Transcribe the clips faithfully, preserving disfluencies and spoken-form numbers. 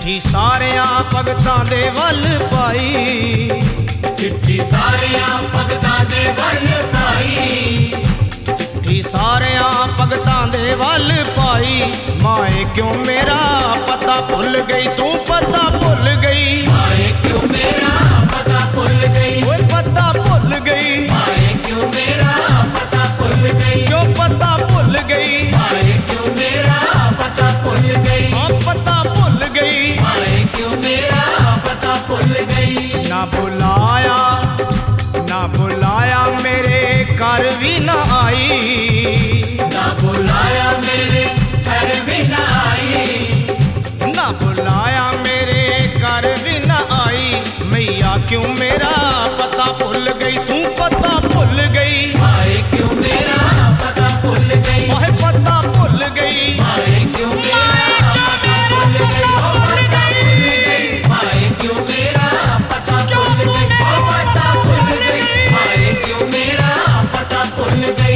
चिट्ठी सारिया भगतां दे वल पाई, चिट्ठी सारिया भगतां दे वल पाई, चिट्ठी सारिया भगतां दे वल पाई। माए क्यों मेरा पता भुल गई, तू पता भुल गई। माए क्यों मेरा पता भुल गई, ओए पता भुल गई। माए क्यों मेरा पता भुल गई, क्यों पता भुल गई। माए क्यों मेरा पता भुल गई, हाँ पता भुल गई। माए क्यों मेरा पता भुल गई। ना बुलाया ना बुलाया मेरे घर भी ना आई, ना बुलाया मेरे घर भी ना आई, ना बुलाया मेरे घर भी ना आई। मैया क्यों मेरा पता भुल गई, तू पता भुल गई। माए क्यों मेरा पता भुल गई, ओहे पता भुल गई। माए क्यों मेरा पता भुल गई, ओ पता भुल गई। माए क्यों मेरा पता भुल गई, ओ पता भुल गई। माए क्यों मेरा पता भुल गई।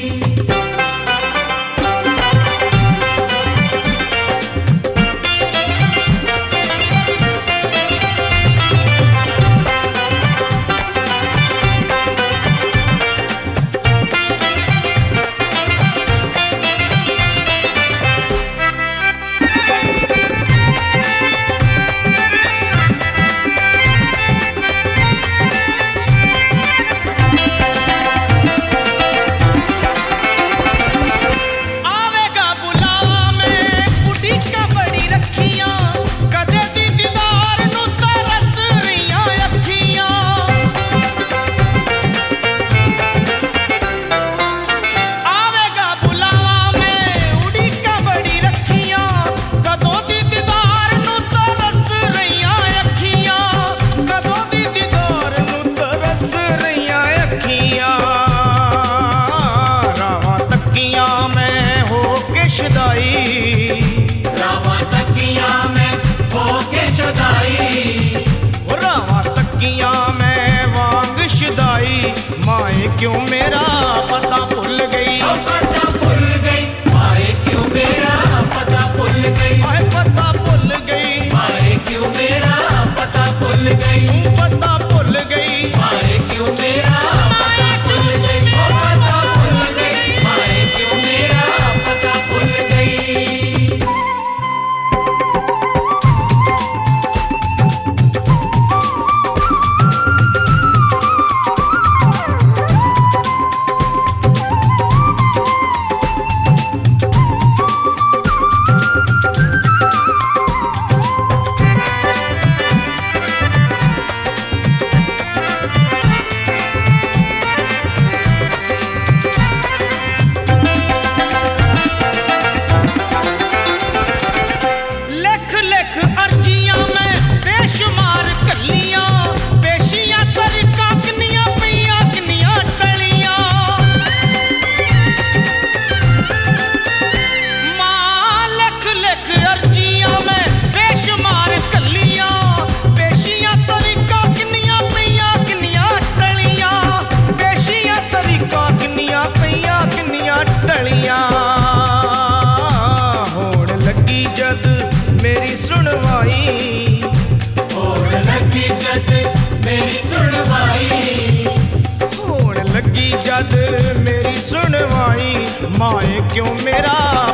आवेगा बुलावा में उड़ीका बड़ी रखियां, कदे दी दीदार नू तरस रहियां अखियां। आवेगा बुलावा में उड़ीका बड़ी रखियां, कदों दी दीदार नू तरस रहियां अखियां, कदों दी दीदार नू तरस रहियां अखियां। रावां तक्कियां मैं हो के शदाई, रावां तकियां में होके शुदाई, रावां तक्कियां मैं वांग शदाई। माए क्यों मेरा पता भुल गई, ओ पता भुल गई। माए क्यों मेरा पता भुल गई, माए पता भुल गई। माए क्यों मेरा पता भुल गई, तू पता भुल गई। माए क्यों मेरा पता भुल गई, ओ पता भुल गई। माए क्यों मेरा पता भुल गई। लिख लिख अर्जियां मैं बेशुमार कलियां, पेशियां तरीका किनियां पियां किनियां टलियां। मां लिख लिख अर्जियां मैं बेशुमार कलियां, पेशियां तरीका किनियां पियां किनियां टलियां, पेशियां तरीका किनियां पियां किनियां टलियां। होण लगी जद मेरी सुनवाई, होण लगी जद मेरी सुनवाई, होण लगी जद मेरी सुनवाई। माए क्यों मेरा